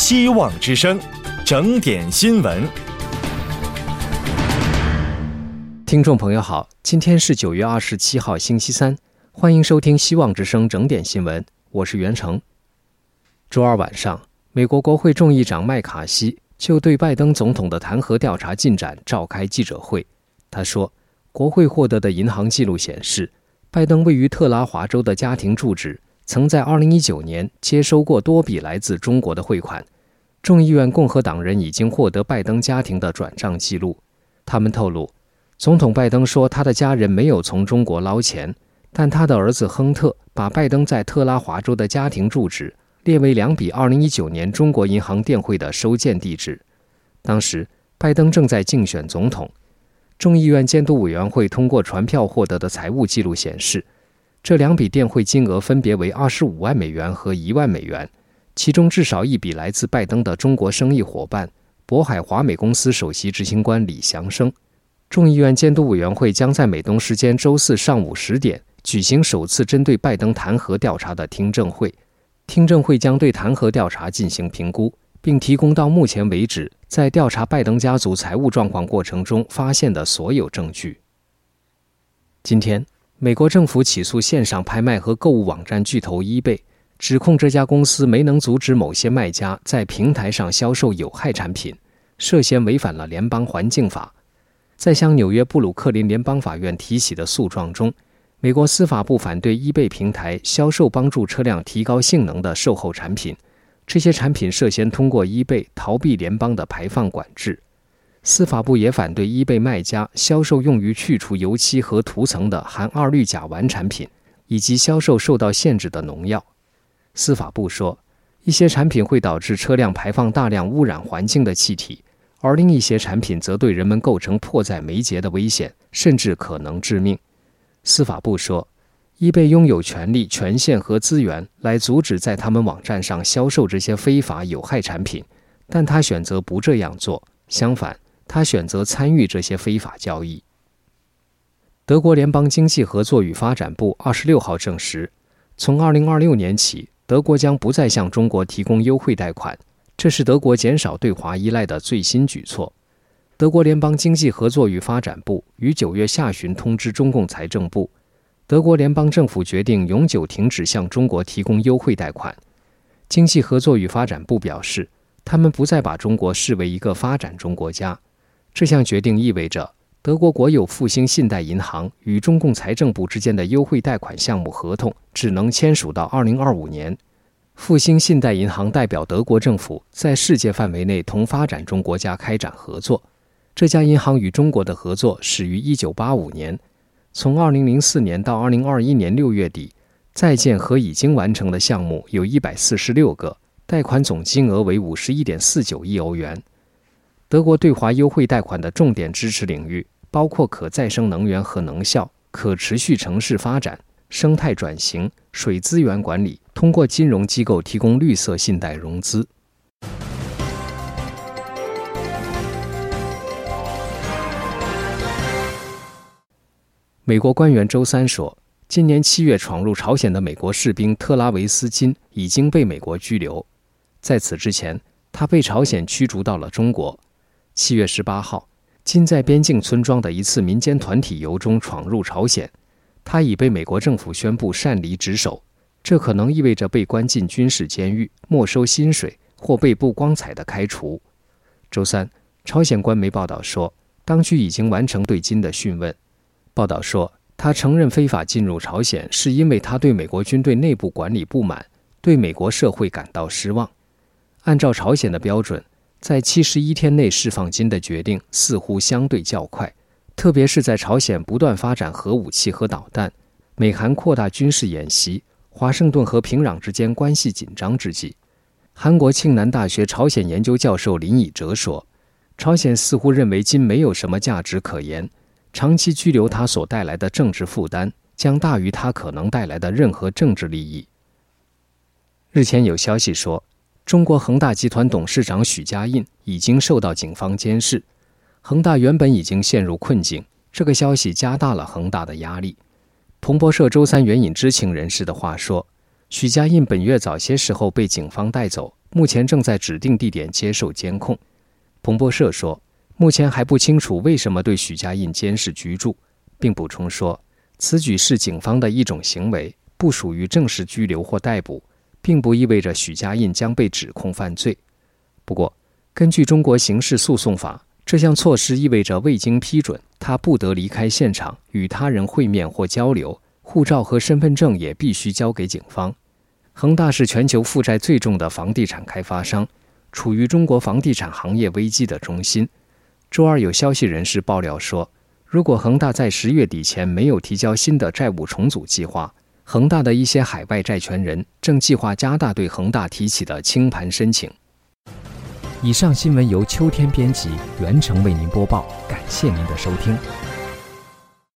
希望之声，整点新闻。 听众朋友好，今天是9月27号星期三，欢迎收听希望之声整点新闻，我是袁成。周二晚上，美国国会众议长麦卡锡就对拜登总统的弹劾调查进展召开记者会。他说，国会获得的银行记录显示，拜登位于特拉华州的家庭住址曾在2019年接收过多笔来自中国的汇款。众议院共和党人已经获得拜登家庭的转账记录。他们透露，总统拜登说他的家人没有从中国捞钱，但他的儿子亨特把拜登在特拉华州的家庭住址列为2笔2019年中国银行电汇的收件地址。当时，拜登正在竞选总统。众议院监督委员会通过传票获得的财务记录显示，这2笔电汇金额分别为25万美元和1万美元，其中至少1笔来自拜登的中国生意伙伴渤海华美公司首席执行官李祥生。众议院监督委员会将在美东时间周四上午10点举行首次针对拜登弹劾调查的听证会。听证会将对弹劾调查进行评估，并提供到目前为止在调查拜登家族财务状况过程中发现的所有证据。今天，美国政府起诉线上拍卖和购物网站巨头eBay，指控这家公司没能阻止某些卖家在平台上销售有害产品，涉嫌违反了联邦环境法。在向纽约布鲁克林联邦法院提起的诉状中，美国司法部反对eBay平台销售帮助车辆提高性能的售后产品，这些产品涉嫌通过eBay逃避联邦的排放管制。司法部也反对eBay卖家销售用于去除油漆和涂层的含2氯甲烷产品，以及销售受到限制的农药。司法部说，一些产品会导致车辆排放大量污染环境的气体，而另一些产品则对人们构成迫在眉睫的危险，甚至可能致命。司法部说，eBay拥有权利、权限和资源来阻止在他们网站上销售这些非法有害产品，但他选择不这样做，相反，他选择参与这些非法交易。德国联邦经济合作与发展部26号证实，从2026年起，德国将不再向中国提供优惠贷款，这是德国减少对华依赖的最新举措。德国联邦经济合作与发展部于9月下旬通知中共财政部，德国联邦政府决定永久停止向中国提供优惠贷款。经济合作与发展部表示，他们不再把中国视为一个发展中国家。这项决定意味着，德国国有复兴信贷银行与中共财政部之间的优惠贷款项目合同只能签署到2025年。复兴信贷银行代表德国政府在世界范围内同发展中国家开展合作。这家银行与中国的合作始于1985年，从2004年到2021年6月底，在建和已经完成的项目有146个，贷款总金额为51.49亿欧元。德国对华优惠贷款的重点支持领域包括可再生能源和能效、可持续城市发展、生态转型、水资源管理，通过金融机构提供绿色信贷融资。美国官员周三说，今年7月闯入朝鲜的美国士兵特拉维斯·金已经被美国拘留。在此之前，他被朝鲜驱逐到了中国。7月18号，金在边境村庄的一次民间团体游中闯入朝鲜，他已被美国政府宣布擅离职守，这可能意味着被关进军事监狱、没收薪水或被不光彩的开除。周三，朝鲜官媒报道说，当局已经完成对金的讯问。报道说，他承认非法进入朝鲜是因为他对美国军队内部管理不满，对美国社会感到失望。按照朝鲜的标准，在71天内释放金的决定似乎相对较快，特别是在朝鲜不断发展核武器和导弹，美韩扩大军事演习，华盛顿和平壤之间关系紧张之际。韩国庆南大学朝鲜研究教授林以哲说，朝鲜似乎认为金没有什么价值可言，长期拘留他所带来的政治负担将大于他可能带来的任何政治利益。日前有消息说，中国恒大集团董事长许家印已经受到警方监视。恒大原本已经陷入困境，这个消息加大了恒大的压力。彭博社周三援引知情人士的话说， 许家印本月早些时候被警方带走，目前正在指定地点接受监控。彭博社说，目前还不清楚为什么对许家印监视居住，并补充说，此举是警方的一种行为，不属于正式拘留或逮捕，并不意味着许家印将被指控犯罪。不过，根据中国刑事诉讼法，这项措施意味着未经批准，他不得离开现场与他人会面或交流，护照和身份证也必须交给警方。恒大是全球负债最重的房地产开发商，处于中国房地产行业危机的中心。周二有消息人士爆料说，如果恒大在10月底前没有提交新的债务重组计划，恒大的一些海外债权人正计划加大对恒大提起的清盘申请。以上新闻由秋天编辑，袁成为您播报，感谢您的收听。